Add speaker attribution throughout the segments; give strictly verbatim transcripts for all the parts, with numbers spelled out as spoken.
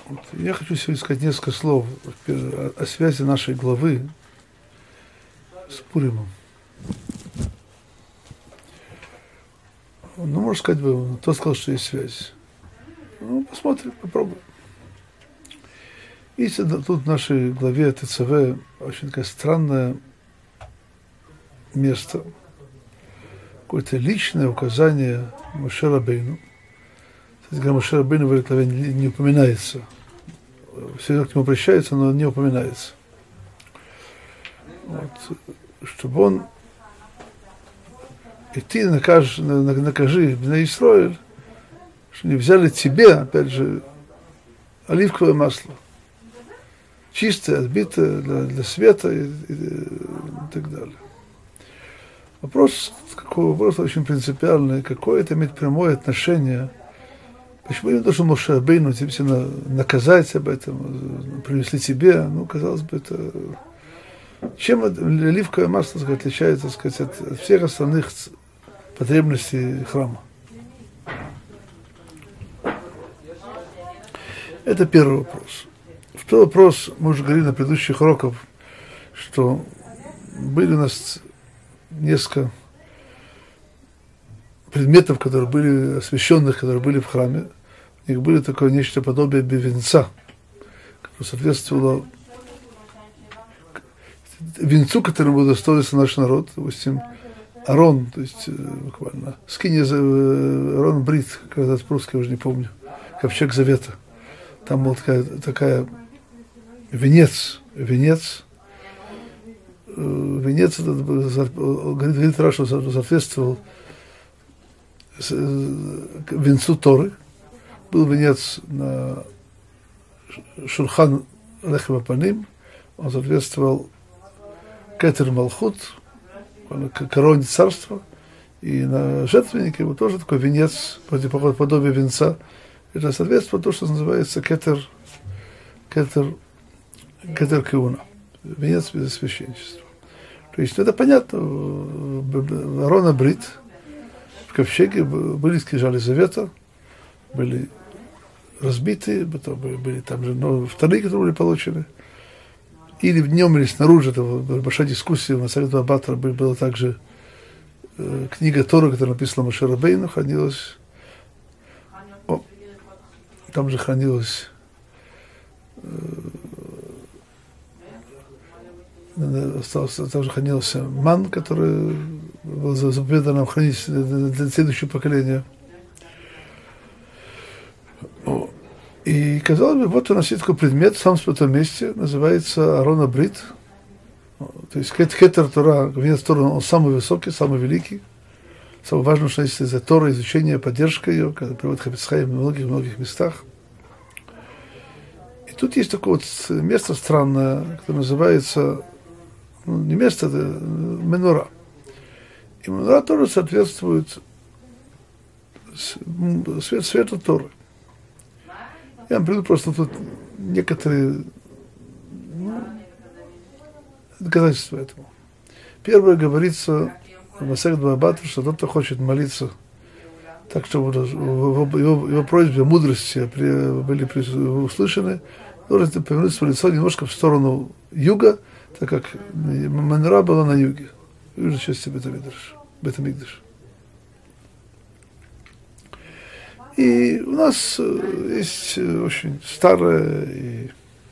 Speaker 1: Вот. Я хочу сегодня сказать несколько слов о, о связи нашей главы с Пуримом. Ну, можно сказать, кто сказал, что есть связь. Ну, посмотрим, попробуем. Видите, тут в нашей главе ТЦВ очень такое странное место, какое-то личное указание Моше Рабейну. Кстати говоря, Моше Рабейну в этой главе не, не упоминается. Все к нему обращаются, но не упоминается. Вот. Чтобы он и ты накажешь, накажи Бней Исроэль, что не взяли тебе, опять же, оливковое масло, чистое, отбитое для, для света и, и, и так далее. Вопрос, какой вопрос очень принципиальный, какое это имеет прямое отношение. Почему именно то, что Моше Рабейну тебе наказать об этом, принесли тебе, ну, казалось бы, это... Чем оливковое масло, так сказать, отличается, так сказать, от, от всех остальных потребностей храма? Это первый вопрос. Второй вопрос, мы уже говорили на предыдущих уроках, что были у нас несколько предметов, которые были освященных, которые были в храме. У них было такое нечто подобие венца, которое соответствовало венцу, которому удостоился наш народ, допустим, Арон, то есть буквально, скинья Арон Брит, когда это по-русски, я уже не помню, ковчег завета. Там была такая, такая венец, венец, венец, этот, говорит Раша, что соответствовал венцу Торы. Был венец на Шулхан Лехем ха-Паним, он соответствовал Кетер Малхут, короне царства, и на жертвеннике его тоже такой венец, подобие венца. Это соответствует то, что называется кетер, кетер, кетер кеуна, венец без священничества. То есть это понятно, Арон Брит в ковчеге были скрижали завета, были разбиты, потом были там же новые вторые, которые были получены. Или в нем, или снаружи, это была большая дискуссия, в Масехет Бава Батра была также э, книга Тора, которая написана Моше Рабейну, хранилась, о, там же хранилась, э, остался, там же хранился ман, который был заповедан нам хранить для, для следующего поколения. И, казалось бы, вот у нас есть такой предмет, сам в этом месте, называется Арон Брит. То есть кетер Тора, венец Тора, он самый высокий, самый великий. Самое важное, что есть за Тора, изучение, поддержка ее, когда приводит Хафец Хаим в многих-многих местах. И тут есть такое вот место странное, которое называется, ну, не место, это менура. И менура тоже соответствует свет, свету Торы. Я вам приведу просто тут некоторые, ну, доказательства этому. Первое, говорится в Масехет Бава Батра, что тот, кто хочет молиться так, чтобы его, его, его просьбы мудрости были услышаны, должен повернуть свое лицо немножко в сторону юга, так как менура была на юге, в южной части Бейт-ха-Микдаш. И у нас есть очень старое и,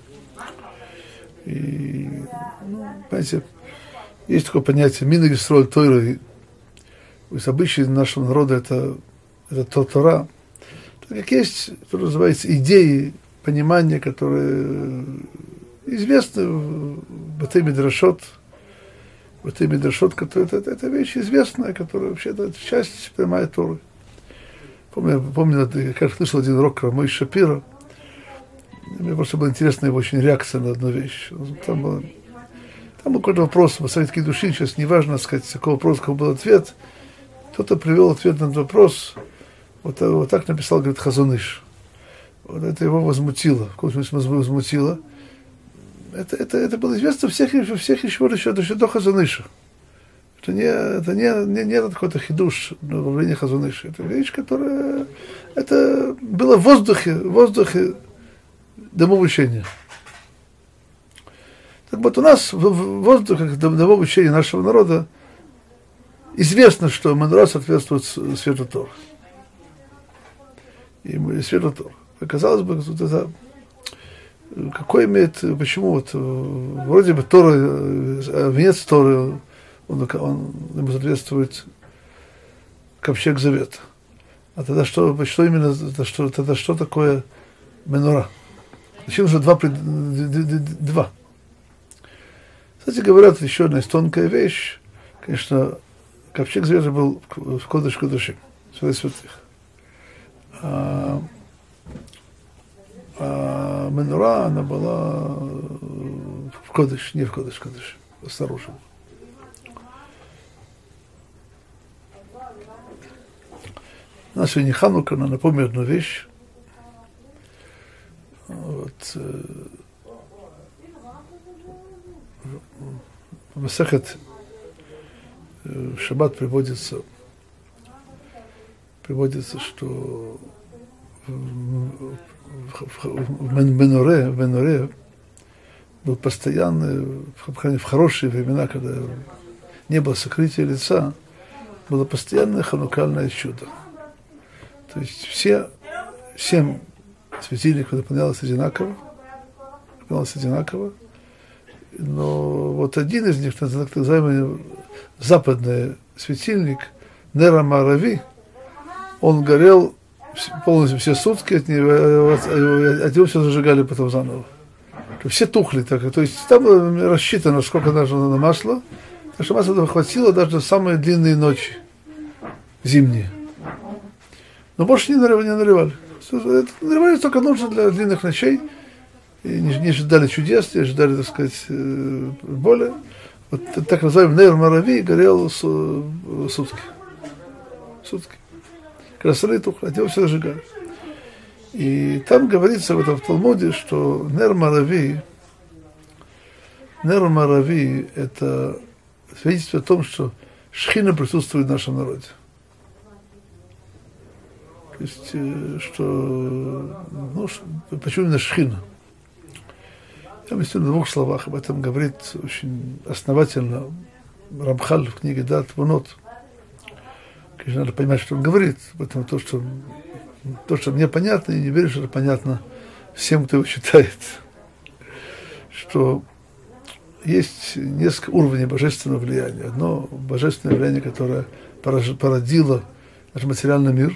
Speaker 1: и ну, понимаете, есть такое понятие минхаг Исроэль Тойра. То есть обычай нашего народа это, это Тора. Так как есть, что называется, идеи, понимания, которые известны в Бетей Мидрашот. Бетей Мидрашот, это, это, это вещь известная, которая вообще это часть прямая Торы. Помню, помню, как слышал один урок Мой Шапира. Мне просто была интересна его очень реакция на одну вещь. Там, было, там был какой-то вопрос, в советской душе, сейчас неважно сказать, какой вопрос, какой был ответ. Кто-то привел ответ на этот вопрос, вот, вот так написал, говорит, Хазон Иш. Вот это его возмутило, в каком смысле возмутило. Это, это, это было известно всех, всех еще, еще, еще до Хазон Иша. Это не, это не, не, не какой-то хидуш во время Хазон Иша. Это вещь, которая это было в воздухе, в воздухе домов учения. Так вот, у нас в воздухе домов учения нашего народа известно, что менора соответствует свету Торы. И свету Торы. Казалось бы, это, какой имеет, почему вот вроде бы Тора, венец Торы, он, он ему соответствует ковчег завета. А тогда что, что именно, тогда что, тогда что такое менора? Зачем же два? два? Кстати, говорят, еще одна тонкая вещь. Конечно, ковчег завета был в Кодеш Кодешим, святых святых. А, а менора, она была в Кодеш, не в Кодеш Кодеш, снаружи. У нас сегодня Ханука, она напомнит одну вещь. Вот, в Масехет в Шаббат приводится, приводится, что в, в, в Меноре, в Меноре был постоянный, в хорошие времена, когда не было сокрытия лица, было постоянное ханукальное чудо. То есть все семь светильников выполнялось одинаково, выполнялось одинаково, но вот один из них, так называемый западный светильник, Нер ха-Ма'арави, он горел полностью все сутки, от него, от него все зажигали потом заново. Все тухли так, то есть там было рассчитано, сколько нужно на масло, так что масла хватило даже на самые длинные ночи, зимние. Но больше не наливали. Не наливали. Наливали только нужно для длинных ночей. И не, не ждали чудес, не ждали, так сказать, боли. Вот так называемый Нер ха-Ма'арави горел сутки. Сутки. Когда стали тухли, от него все зажигали. И там говорится в этом в Талмуде, что Нер ха-Ма'арави, Нер ха-Ма'арави это свидетельство о том, что Шхина присутствует в нашем народе. То есть, что, ну, почему именно Шхина? Я объясню в двух словах, об этом говорит очень основательно Рамхаль в книге Дат Вунот. Конечно, надо понимать, что он говорит, поэтому то, что, то, что мне понятно, и не верю, что это понятно всем, кто его читает, что есть несколько уровней божественного влияния. Одно божественное влияние, которое породило наш материальный мир,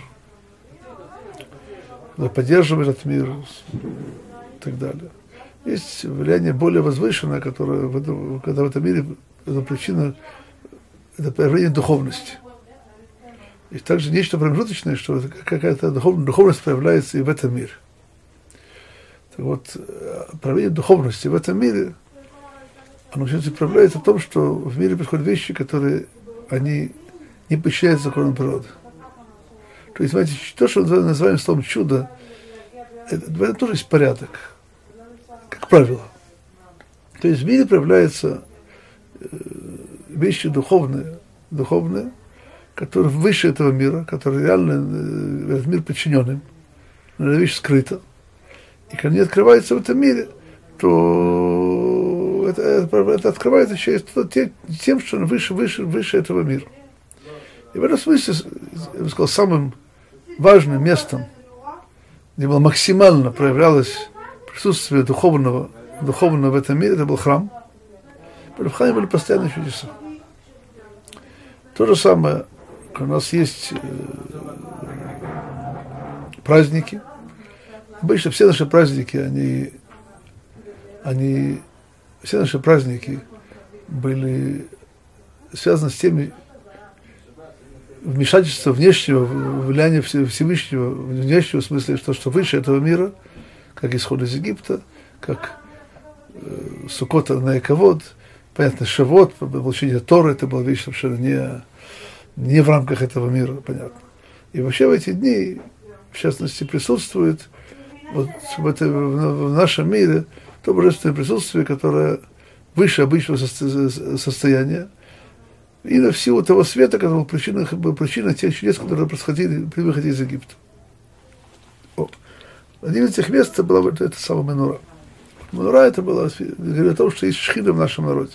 Speaker 1: поддерживает этот мир и так далее. Есть влияние более возвышенное, которое, когда в этом мире, это причина, это проявление духовности. И также нечто промежуточное, что какая-то духовность проявляется и в этом мире. Так вот, проявление духовности в этом мире, оно проявляется в том, что в мире происходят вещи, которые они не подчиняются законам природы. То есть, знаете, то, что мы называем словом чудо, это, в этом тоже есть порядок, как правило. То есть в мире проявляются э, вещи духовные, духовные, которые выше этого мира, которые реально э, этот мир подчинен им, но эта вещь скрыта. И когда они открываются в этом мире, то это, это, это открывается через тем, что выше, выше, выше этого мира. И в этом смысле, я бы сказал, самым важным местом, где было максимально проявлялось присутствие духовного, духовного в этом мире, это был храм. В храме были постоянные чудеса. То же самое, у нас есть праздники. Обычно все наши праздники, они, они, все наши праздники были связаны с теми, вмешательство внешнего, влияние Всевышнего, внешнего в смысле, что, что выше этого мира, как исход из Египта, как э, Суккот на Яковод, понятно, Шавот, получение Торы, это была вещь совершенно не, не в рамках этого мира, понятно. И вообще в эти дни, в частности, присутствует вот в, это, в нашем мире то божественное присутствие, которое выше обычного состояния, и на всего того света, который был причиной, был причиной тех чудес, которые происходили при выходе из Египта. О. Один из этих мест это была вот эта самая Менура. Менура это было, говорит о том, что есть шхина в нашем народе.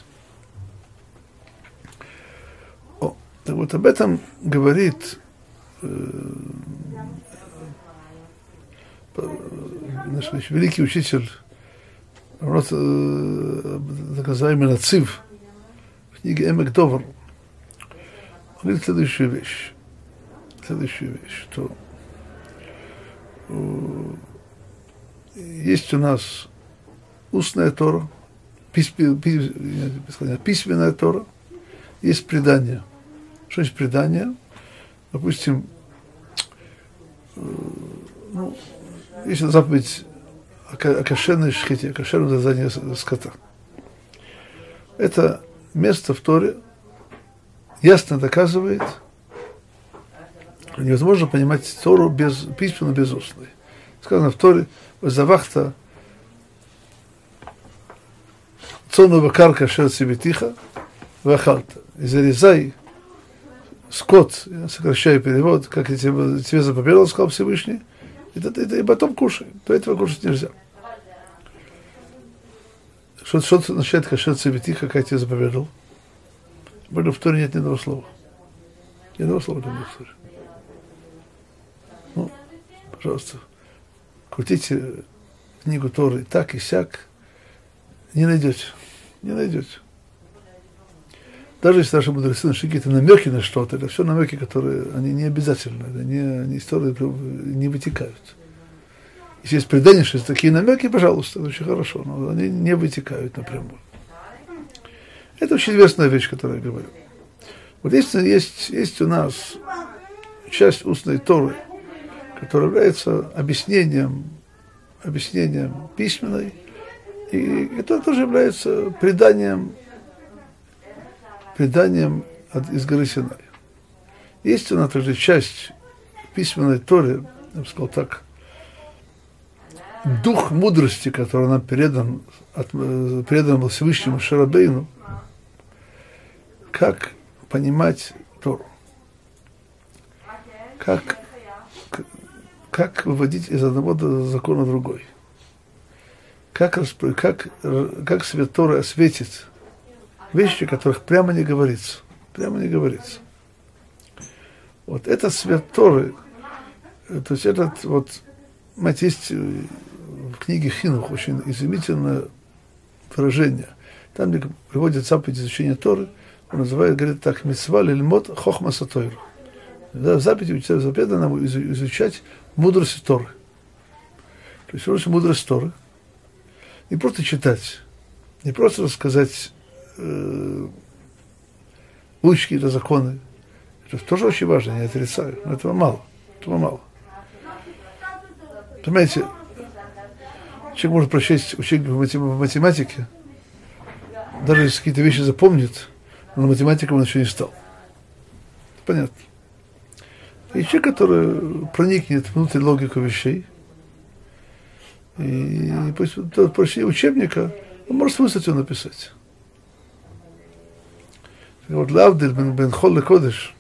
Speaker 1: О, так вот об этом говорит э, наш великий учитель, так называемый Нацив, в книге Эмек Довар. Он говорит следующую вещь. Следующую вещь, что э, есть у нас устная Тора, письмен, письменная, письменная Тора, есть предание. Что есть предание? Допустим, э, ну, есть заповедь о кошерной шхите, о кошерном зарезании скота. Это место в Торе ясно доказывает, что невозможно понимать Тору без письменно, без устной. Сказано в Торе: «Завахта цонного карка шерци бетиха вахалта». И зарезай скот, я сокращаю перевод, как я тебе, тебе заповедовал, сказал Всевышний, и, это, это, и потом кушай. До этого кушать нельзя. Что, что означает кашер цивитиха, как я тебе заповедовал? В Торе нет ни одного слова. Ни одного слова там нет в Торе. Ну, пожалуйста, крутите книгу Торы так и сяк, не найдете. Не найдете. Даже если наши мудрецы нашли какие-то намеки на что-то, это все намеки, которые они не обязательны, они, они из Торы не вытекают. Если есть предание, что есть такие намеки, пожалуйста, это очень хорошо, но они не вытекают напрямую. Это очень известная вещь, которую я говорю. Вот есть, есть, есть у нас часть устной Торы, которая является объяснением, объяснением письменной, и это тоже является преданием, преданием от, из горы Синай. Есть у нас также часть письменной Торы, я бы сказал так, дух мудрости, который нам передан, от, передан был Всевышнему Моше Рабейну, как понимать Тору, как, как выводить из одного закона в другой, как, как, как свет Торы осветит вещи, о которых прямо не говорится, прямо не говорится. Вот этот свет Торы, то есть этот вот, знаете, есть в книге Хинух очень изумительное выражение. Там, где приводит заповедь изучения Торы, он называет, говорит так: «Мицва лильмот хохмаса Тойру». Да, в заповеди запрета нам изучать мудрость Торы. То есть лучше мудрость Торы. Не просто читать, не просто рассказать, э, учить какие-то законы. Это тоже очень важно, я не отрицаю, но этого мало. Этого мало. Понимаете, человек может прочесть учебник в математике, даже если какие-то вещи запомнит, но математиком он еще не стал. Понятно. И человек, который проникнет внутрь логику вещей, и после прочтения учебника он может смысл его написать. Вот Лавдель бен, бен Холле Кодеш,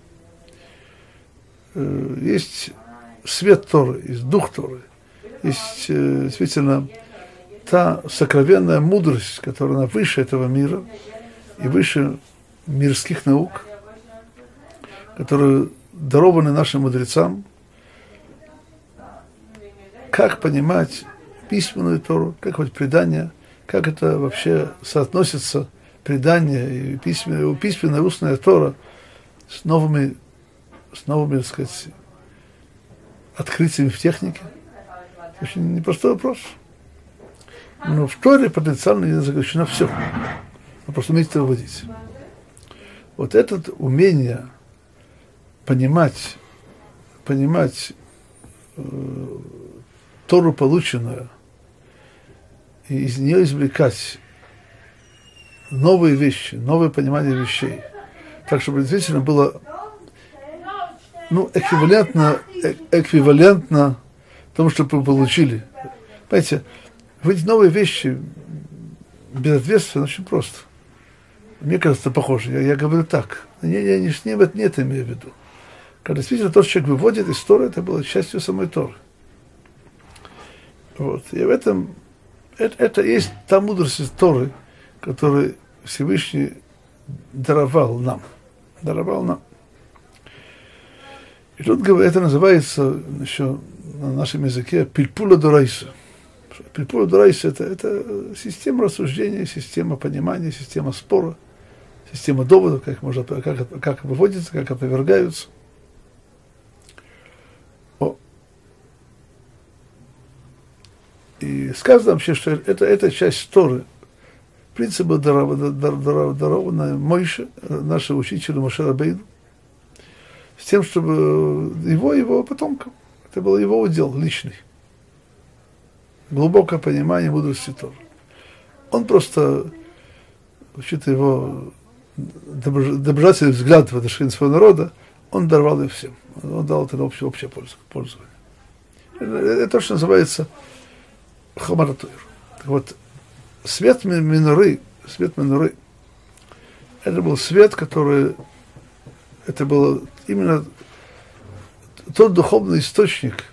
Speaker 1: есть свет Торы, есть дух Торы, есть действительно та сокровенная мудрость, которая она выше этого мира и выше мирских наук, которые дарованы нашим мудрецам. Как понимать письменную Тору, как вот предание, как это вообще соотносится, предание и письменная, письменная устная Тора с новыми, с новыми, так сказать, открытиями в технике. Очень непростой вопрос. Но в Торе потенциально заключено все. Вы просто умеете это выводить. Вот это умение понимать, понимать э, Тору полученную и из нее извлекать новые вещи, новое понимание вещей, так чтобы действительно было, ну, эквивалентно, э, эквивалентно тому, что вы получили. Понимаете, выйти новые вещи безответственно очень просто. Мне кажется, похоже. Я, я говорю так. Я, я не, не, не это имею в виду. Когда действительно тот человек выводит из Торы, это было частью самой Торы. Вот. И в этом это, это есть та мудрость из Торы, которую Всевышний даровал нам. Даровал нам. И тут это называется еще на нашем языке пильпула дорайса. Пильпула дорайса это, это система рассуждения, система понимания, система спора, система доводов, как, можно, как, как выводятся, как опровергаются. О. И сказано вообще, что это, это часть Торы. В принципе, дарованная Мойше, нашему учителю Моше Рабейну, с тем, чтобы его, его потомкам, это был его удел личный. Глубокое понимание мудрости Торы. Он просто, учитывая его доброжелательный взгляд в отношении своего народа, он даровал им всем. Он дал это на общее, общее пользование. Это, это то, что называется Хомар Тойра. Так вот, свет миноры, свет миноры, это был свет, который, это был именно тот духовный источник,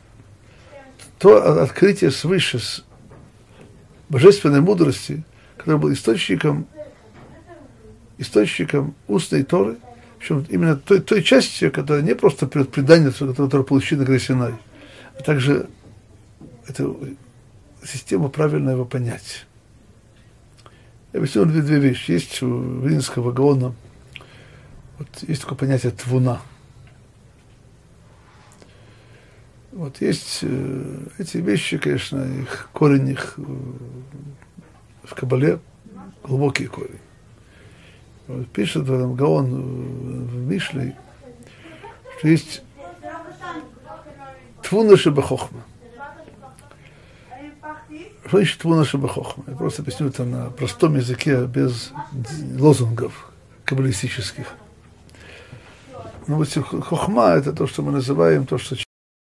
Speaker 1: то открытие свыше с божественной мудрости, который был источником, источником устной Торы, причем именно той, той части, которая не просто предание, которое получили на горе Синай, а также это система правильно его понять. Я объясню две, две вещи. Есть у Вилинского Гаона, вот есть такое понятие твуна. Вот есть э, эти вещи, конечно, их корень их э, в Кабале, глубокий корень. Вот, пишет в этом Гаон э, в Мишле, что есть твуна шебахохма. Что значит твуна шебахохма? Я просто объясню это на простом языке, без лозунгов каббалистических. Но вот хохма — это то, что мы называем, то, что